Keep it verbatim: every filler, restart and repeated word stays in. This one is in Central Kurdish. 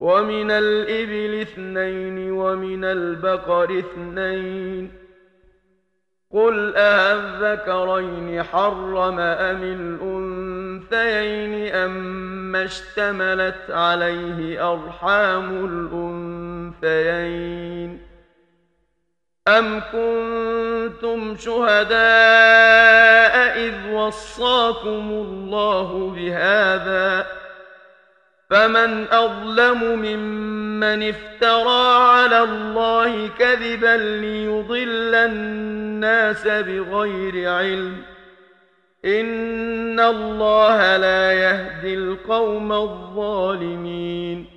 ومن الإبل اثنين ومن البقر اثنين قل أذكرين حرم أم الأنثيين أما اشتملت عليه أرحام الأنثيين أم كنتم شهداء إذ وصاكم الله بهذا فمن أظلم ممن افترى على الله كذبا ليضل الناس بغير علم إن الله لا يهدي القوم الظالمين